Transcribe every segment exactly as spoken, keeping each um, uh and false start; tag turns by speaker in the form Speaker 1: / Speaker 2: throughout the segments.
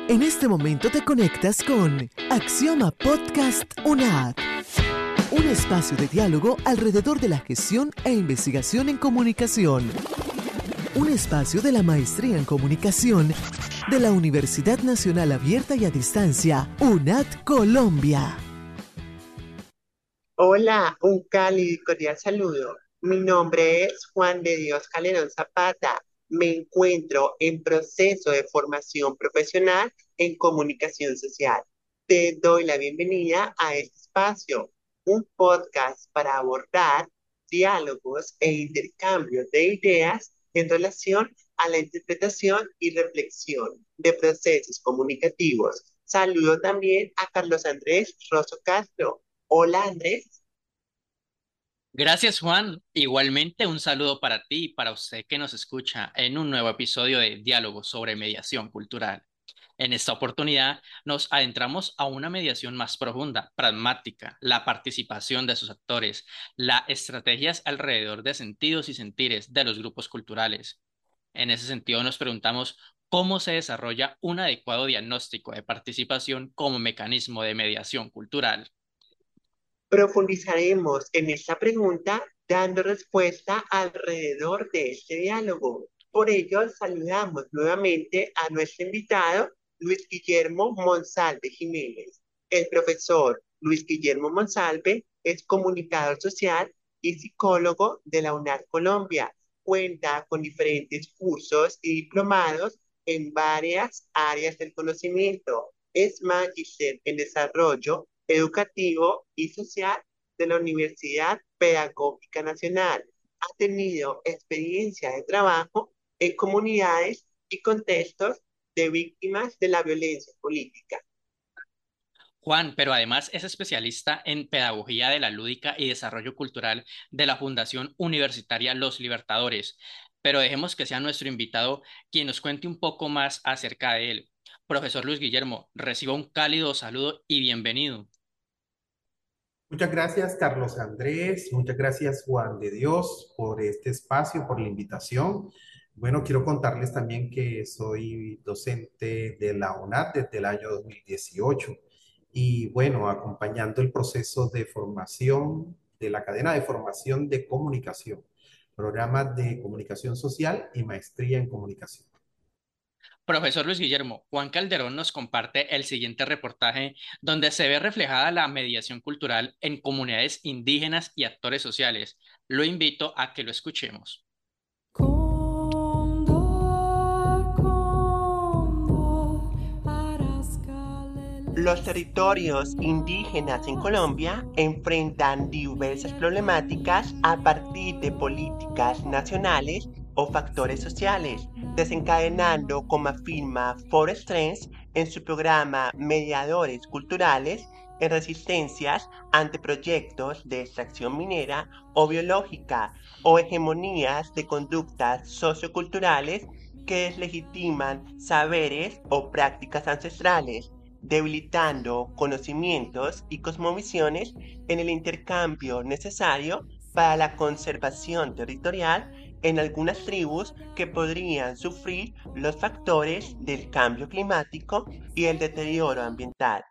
Speaker 1: En este momento te conectas con Axioma Podcast UNAD, un espacio de diálogo alrededor de la gestión e investigación en comunicación. Un espacio de la Maestría en Comunicación de la Universidad Nacional Abierta y a Distancia, UNAD Colombia.
Speaker 2: Hola, un cálido y cordial saludo. Mi nombre es Juan de Dios Calderón Zapata. Me encuentro en proceso de formación profesional en comunicación social. Te doy la bienvenida a este espacio, un podcast para abordar diálogos e intercambios de ideas en relación a la interpretación y reflexión de procesos comunicativos. Saludo también a Carlos Andrés Rosso Castro. Hola Andrés.
Speaker 3: Gracias, Juan. Igualmente, un saludo para ti y para usted que nos escucha en un nuevo episodio de Diálogo sobre Mediación Cultural. En esta oportunidad nos adentramos a una mediación más profunda, pragmática, la participación de sus actores, las estrategias alrededor de sentidos y sentires de los grupos culturales. En ese sentido, nos preguntamos cómo se desarrolla un adecuado diagnóstico de participación como mecanismo de mediación cultural.
Speaker 2: Profundizaremos en esta pregunta dando respuesta alrededor de este diálogo. Por ello, saludamos nuevamente a nuestro invitado, Luis Guillermo Monsalve Jiménez. El profesor Luis Guillermo Monsalve es comunicador social y psicólogo de la UNAD Colombia. Cuenta con diferentes cursos y diplomados en varias áreas del conocimiento. Es magíster en desarrollo educativo y social de la Universidad Pedagógica Nacional. Ha tenido experiencia de trabajo en comunidades y contextos de víctimas de la violencia política.
Speaker 3: Juan, pero además es especialista en pedagogía de la lúdica y desarrollo cultural de la Fundación Universitaria Los Libertadores. Pero dejemos que sea nuestro invitado quien nos cuente un poco más acerca de él. Profesor Luis Guillermo, reciba un cálido saludo y bienvenido.
Speaker 4: Muchas gracias, Carlos Andrés. Muchas gracias, Juan de Dios, por este espacio, por la invitación. Bueno, quiero contarles también que soy docente de la UNAD desde el año dos mil dieciocho y bueno, acompañando el proceso de formación de la cadena de formación de comunicación, programas de comunicación social y maestría en comunicación.
Speaker 3: Profesor Luis Guillermo, Juan Calderón nos comparte el siguiente reportaje donde se ve reflejada la mediación cultural en comunidades indígenas y actores sociales. Lo invito a que lo escuchemos.
Speaker 2: Los territorios indígenas en Colombia enfrentan diversas problemáticas a partir de políticas nacionales o factores sociales, desencadenando, como afirma Forest Trends en su programa Mediadores Culturales, en resistencias ante proyectos de extracción minera o biológica o hegemonías de conductas socioculturales que deslegitiman saberes o prácticas ancestrales, debilitando conocimientos y cosmovisiones en el intercambio necesario para la conservación territorial en algunas tribus que podrían sufrir los factores del cambio climático y el deterioro ambiental.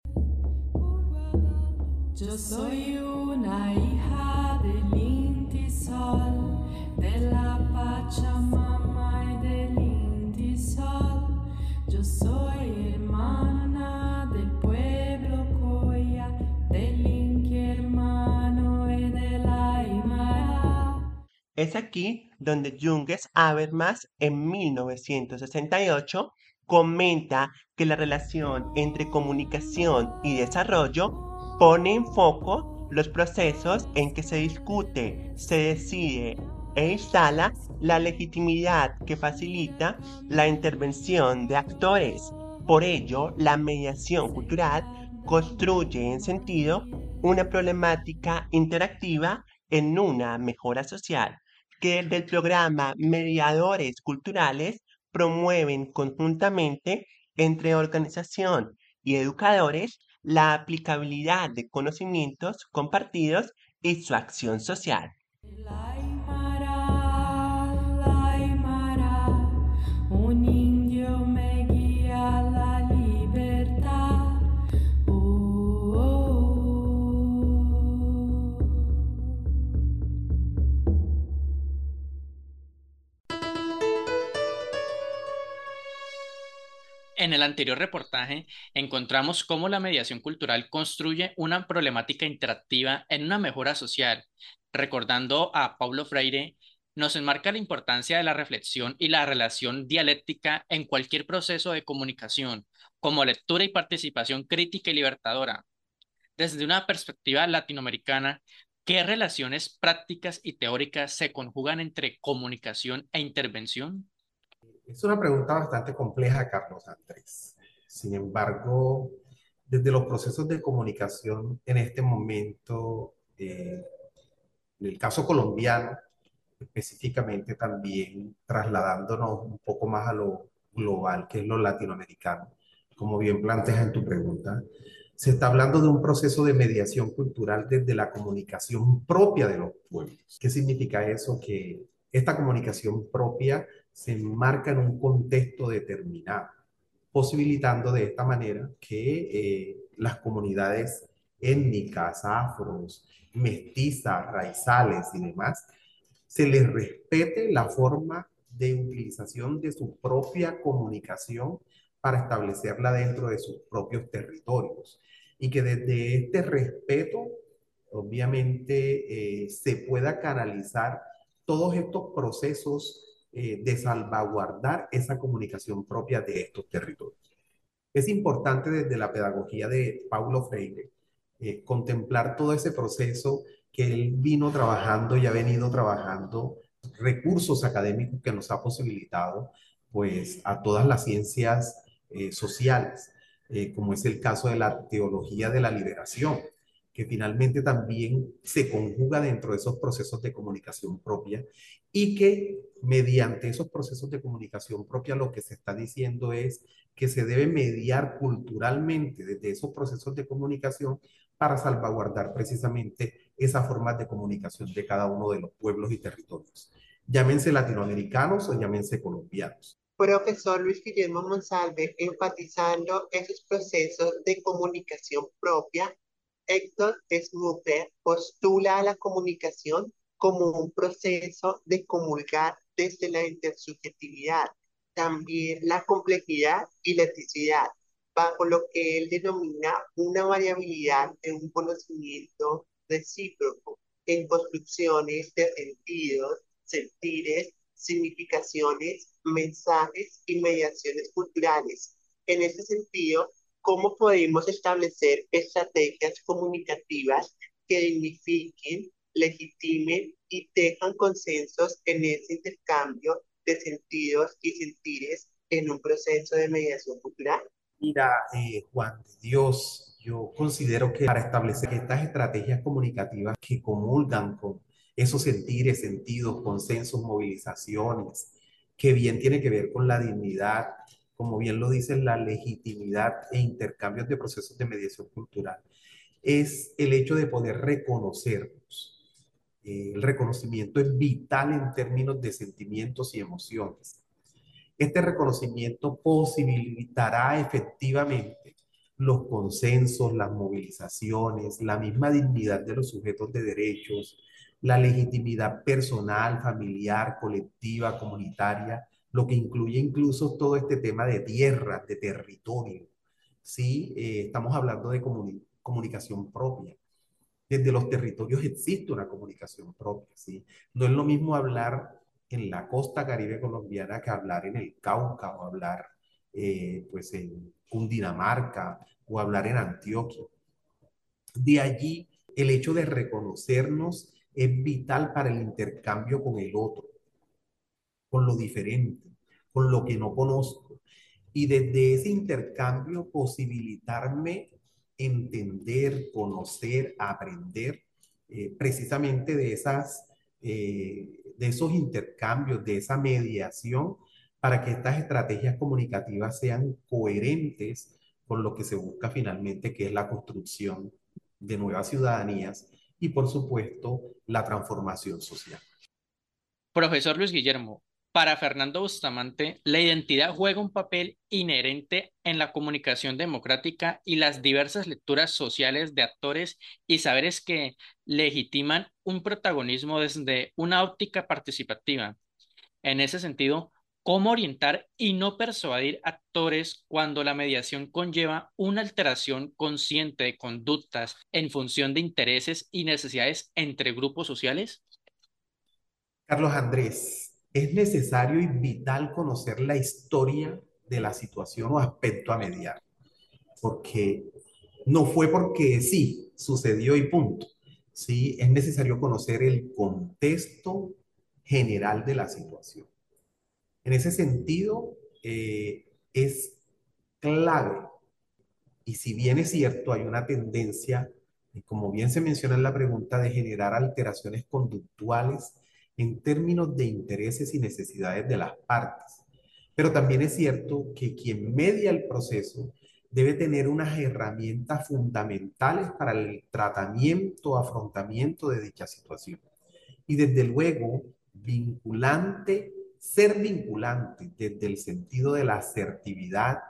Speaker 5: Yo soy una hija del Inti Sol, de la Pachamama y del Inti Sol. Yo soy hermana del pueblo Coya, del Inti hermano y del Aymara.
Speaker 2: Es aquí donde Junges Habermas en mil novecientos sesenta y ocho comenta que la relación entre comunicación y desarrollo pone en foco los procesos en que se discute, se decide e instala la legitimidad que facilita la intervención de actores. Por ello, la mediación cultural construye en sentido una problemática interactiva en una mejora social, que desde el programa Mediadores Culturales promueven conjuntamente entre organización y educadores la aplicabilidad de conocimientos compartidos y su acción social.
Speaker 5: El Aymara, el Aymara, un indio me guía la
Speaker 3: En el anterior reportaje encontramos cómo la mediación cultural construye una problemática interactiva en una mejora social. Recordando a Paulo Freire, nos enmarca la importancia de la reflexión y la relación dialéctica en cualquier proceso de comunicación, como lectura y participación crítica y libertadora. Desde una perspectiva latinoamericana, ¿qué relaciones prácticas y teóricas se conjugan entre comunicación e intervención?
Speaker 4: Es una pregunta bastante compleja, Carlos Andrés. Sin embargo, desde los procesos de comunicación en este momento, eh, en el caso colombiano, específicamente también trasladándonos un poco más a lo global, que es lo latinoamericano, como bien planteas en tu pregunta, se está hablando de un proceso de mediación cultural desde la comunicación propia de los pueblos. ¿Qué significa eso? Que esta comunicación propia se enmarca en un contexto determinado, posibilitando de esta manera que eh, las comunidades étnicas, afros, mestizas, raizales y demás, se les respete la forma de utilización de su propia comunicación para establecerla dentro de sus propios territorios. Y que desde este respeto, obviamente, eh, se pueda canalizar todos estos procesos eh, de salvaguardar esa comunicación propia de estos territorios. Es importante desde la pedagogía de Paulo Freire eh, contemplar todo ese proceso que él vino trabajando y ha venido trabajando, recursos académicos que nos ha posibilitado pues a todas las ciencias eh, sociales, eh, como es el caso de la teología de la liberación, que finalmente también se conjuga dentro de esos procesos de comunicación propia y que mediante esos procesos de comunicación propia lo que se está diciendo es que se debe mediar culturalmente desde esos procesos de comunicación para salvaguardar precisamente esas formas de comunicación de cada uno de los pueblos y territorios, llámense latinoamericanos o llámense colombianos.
Speaker 2: Profesor Luis Guillermo Monsalve, enfatizando esos procesos de comunicación propia, Héctor Smuter postula a la comunicación como un proceso de comulgar desde la intersubjetividad, también la complejidad y la eticidad, bajo lo que él denomina una variabilidad en un conocimiento recíproco, en construcciones de sentidos, sentires, significaciones, mensajes y mediaciones culturales. En ese sentido, ¿cómo podemos establecer estrategias comunicativas que dignifiquen, legitimen y tejan consensos en ese intercambio de sentidos y sentires en un proceso de mediación cultural?
Speaker 4: Mira, eh, Juan de Dios, yo considero que para establecer estas estrategias comunicativas que comulgan con esos sentires, sentidos, consensos, movilizaciones, que bien tiene que ver con la dignidad, como bien lo dice la legitimidad e intercambios de procesos de mediación cultural, es el hecho de poder reconocernos. Eh, el reconocimiento es vital en términos de sentimientos y emociones. Este reconocimiento posibilitará efectivamente los consensos, las movilizaciones, la misma dignidad de los sujetos de derechos, la legitimidad personal, familiar, colectiva, comunitaria, lo que incluye incluso todo este tema de tierra, de territorio. Sí, eh, estamos hablando de comuni comunicación propia. Desde los territorios existe una comunicación propia, ¿sí? No es lo mismo hablar en la costa caribe colombiana que hablar en el Cauca o hablar eh, pues en Cundinamarca o hablar en Antioquia. De allí, el hecho de reconocernos es vital para el intercambio con el otro, con lo diferente, con lo que no conozco. Y desde ese intercambio posibilitarme entender, conocer, aprender eh, precisamente de, esas, eh, de esos intercambios, de esa mediación, para que estas estrategias comunicativas sean coherentes con lo que se busca finalmente, que es la construcción de nuevas ciudadanías y, por supuesto, la transformación social.
Speaker 3: Profesor Luis Guillermo, para Fernando Bustamante, la identidad juega un papel inherente en la comunicación democrática y las diversas lecturas sociales de actores y saberes que legitiman un protagonismo desde una óptica participativa. En ese sentido, ¿Cómo orientar y no persuadir actores cuando la mediación conlleva una alteración consciente de conductas en función de intereses y necesidades entre grupos sociales?
Speaker 4: Carlos Andrés, es necesario y vital conocer la historia de la situación o aspecto a mediar, porque no fue porque sí, sucedió y punto. Sí, es necesario conocer el contexto general de la situación. En ese sentido, eh, es clave, y si bien es cierto, hay una tendencia, y como bien se menciona en la pregunta, de generar alteraciones conductuales en términos de intereses y necesidades de las partes. Pero también es cierto que quien media el proceso debe tener unas herramientas fundamentales para el tratamiento, afrontamiento de dicha situación. Y desde luego, vinculante, ser vinculante desde el sentido de la asertividad,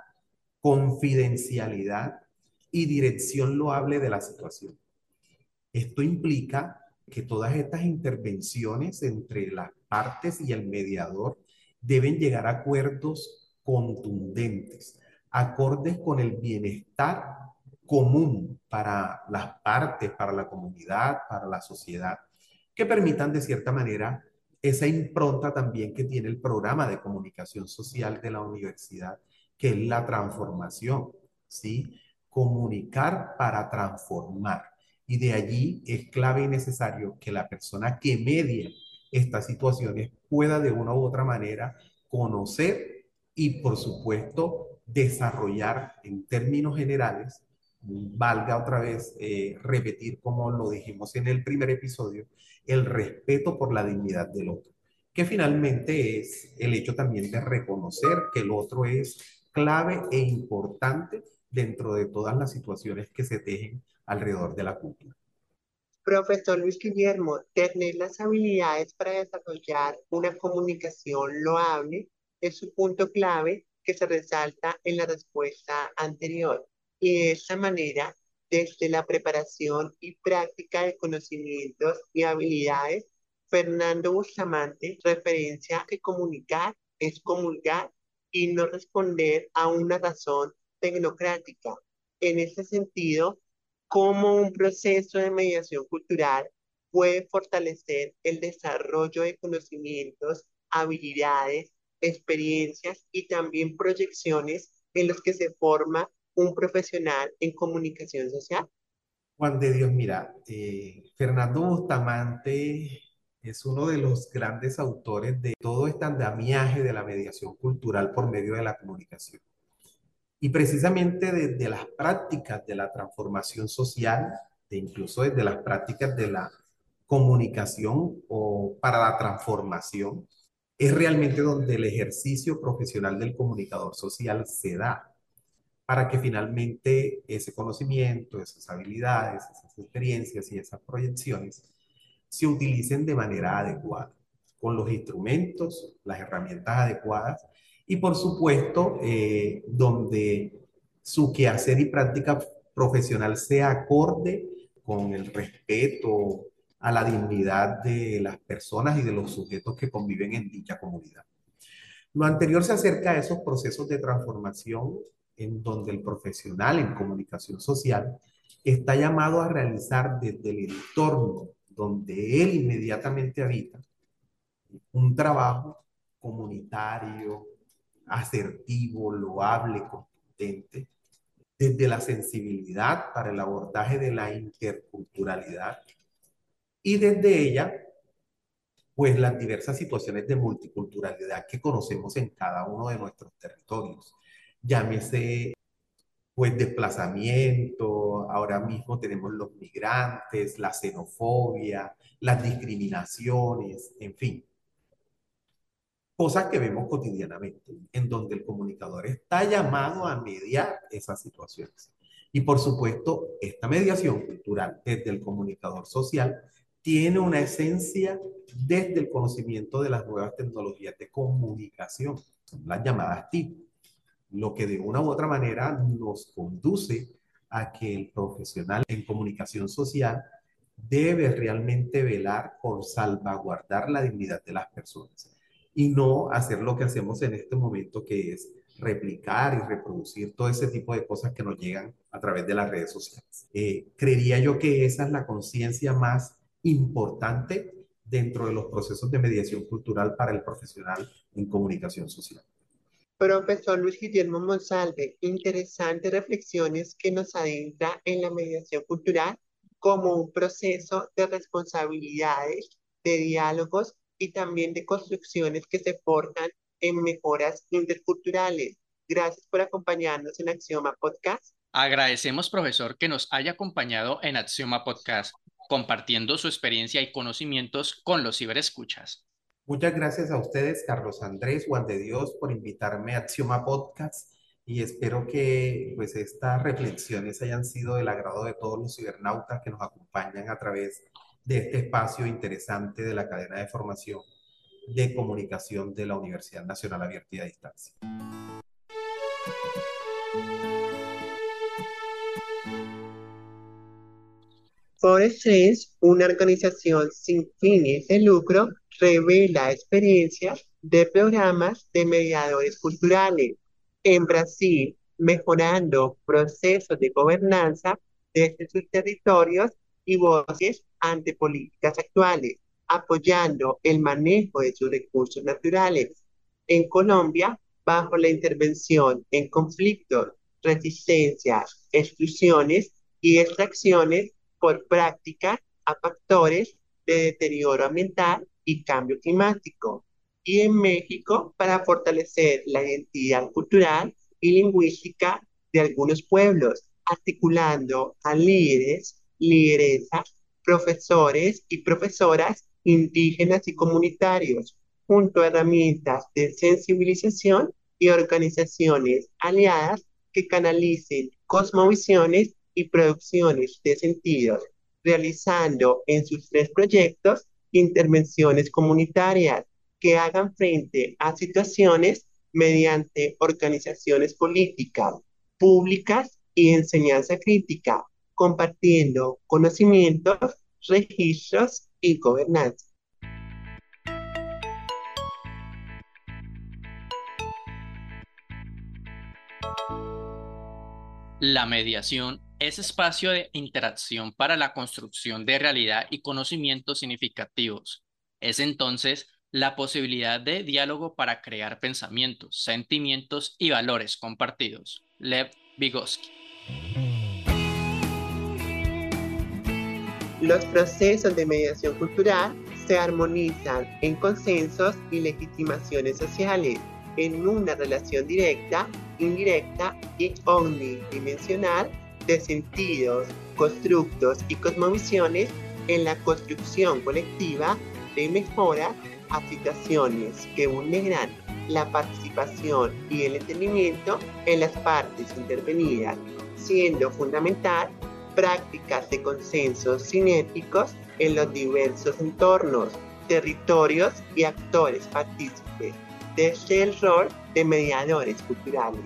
Speaker 4: confidencialidad y dirección loable de la situación. Esto implica que todas estas intervenciones entre las partes y el mediador deben llegar a acuerdos contundentes, acordes con el bienestar común para las partes, para la comunidad, para la sociedad, que permitan de cierta manera esa impronta también que tiene el programa de comunicación social de la universidad, que es la transformación, ¿sí? Comunicar para transformar. Y de allí es clave y necesario que la persona que medie estas situaciones pueda de una u otra manera conocer y, por supuesto, desarrollar en términos generales, valga otra vez eh, repetir como lo dijimos en el primer episodio, el respeto por la dignidad del otro, que finalmente es el hecho también de reconocer que el otro es clave e importante dentro de todas las situaciones que se tejen alrededor de la cultura.
Speaker 2: Profesor Luis Guillermo, tener las habilidades para desarrollar una comunicación loable es un punto clave que se resalta en la respuesta anterior. Y de esta manera, desde la preparación y práctica de conocimientos y habilidades, Fernando Bustamante referencia que comunicar es comulgar y no responder a una razón tecnocrática. En ese sentido, cómo un proceso de mediación cultural puede fortalecer el desarrollo de conocimientos, habilidades, experiencias y también proyecciones en los que se forma un profesional en comunicación social.
Speaker 4: Juan de Dios, mira, eh, Fernando Bustamante es uno de los grandes autores de todo este andamiaje de la mediación cultural por medio de la comunicación. Y precisamente desde las prácticas de la transformación social, e incluso desde las prácticas de la comunicación o para la transformación, es realmente donde el ejercicio profesional del comunicador social se da, para que finalmente ese conocimiento, esas habilidades, esas experiencias y esas proyecciones se utilicen de manera adecuada, con los instrumentos, las herramientas adecuadas y por supuesto eh, donde su quehacer y práctica profesional sea acorde con el respeto a la dignidad de las personas y de los sujetos que conviven en dicha comunidad. Lo anterior se acerca a esos procesos de transformación en donde el profesional en comunicación social está llamado a realizar desde el entorno donde él inmediatamente habita un trabajo comunitario, asertivo, loable, contundente, desde la sensibilidad para el abordaje de la interculturalidad y desde ella pues las diversas situaciones de multiculturalidad que conocemos en cada uno de nuestros territorios. Llámese, pues, desplazamiento, ahora mismo tenemos los migrantes, la xenofobia, las discriminaciones, en fin, cosas que vemos cotidianamente, en donde el comunicador está llamado a mediar esas situaciones. Y por supuesto, esta mediación cultural desde el comunicador social tiene una esencia desde el conocimiento de las nuevas tecnologías de comunicación, las llamadas T I C, lo que de una u otra manera nos conduce a que el profesional en comunicación social debe realmente velar por salvaguardar la dignidad de las personas. y no hacer lo que hacemos en este momento, que es replicar y reproducir todo ese tipo de cosas que nos llegan a través de las redes sociales. Eh, creería yo que esa es la conciencia más importante dentro de los procesos de mediación cultural para el profesional en comunicación social.
Speaker 2: Profesor Luis Guillermo Monsalve, interesantes reflexiones que nos adentra en la mediación cultural como un proceso de responsabilidades, de diálogos y también de construcciones que se forjan en mejoras interculturales. Gracias por acompañarnos en Axioma Podcast.
Speaker 3: Agradecemos, profesor, que nos haya acompañado en Axioma Podcast, compartiendo su experiencia y conocimientos con los ciberescuchas.
Speaker 4: Muchas gracias a ustedes, Carlos Andrés, Juan de Dios, por invitarme a Axioma Podcast, y espero que pues estas reflexiones hayan sido del agrado de todos los cibernautas que nos acompañan a través de este espacio interesante de la cadena de formación de comunicación de la Universidad Nacional Abierta y a Distancia.
Speaker 2: Forest Trends, una organización sin fines de lucro, revela experiencias de programas de mediadores culturales en Brasil, mejorando procesos de gobernanza desde sus territorios y voces ante políticas actuales, apoyando el manejo de sus recursos naturales. En Colombia, bajo la intervención en conflictos, resistencias, exclusiones y extracciones por prácticas a factores de deterioro ambiental y cambio climático. Y en México, para fortalecer la identidad cultural y lingüística de algunos pueblos, articulando a líderes, lideresas, profesores y profesoras indígenas y comunitarios, junto a herramientas de sensibilización y organizaciones aliadas que canalicen cosmovisiones y producciones de sentidos, realizando en sus tres proyectos intervenciones comunitarias que hagan frente a situaciones mediante organizaciones políticas, públicas y enseñanza crítica, compartiendo conocimientos, registros y gobernanza.
Speaker 3: La mediación es espacio de interacción para la construcción de realidad y conocimientos significativos. Es entonces la posibilidad de diálogo para crear pensamientos, sentimientos y valores compartidos. Lev Vygotsky.
Speaker 2: Los procesos de mediación cultural se armonizan en consensos y legitimaciones sociales, en una relación directa, indirecta y omnidimensional de sentidos, constructos y cosmovisiones en la construcción colectiva de mejoras a situaciones que vulneran la participación y el entendimiento en las partes intervenidas, siendo fundamental prácticas de consensos cinéticos en los diversos entornos, territorios y actores partícipes, desde el rol de mediadores culturales.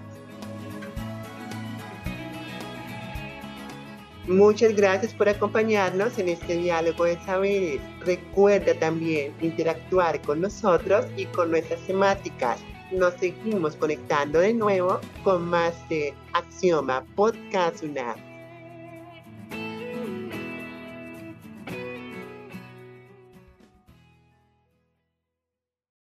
Speaker 2: Muchas gracias por acompañarnos en este diálogo de saberes. Recuerda también interactuar con nosotros y con nuestras temáticas. Nos seguimos conectando de nuevo con más de Axioma Podcast UNAM.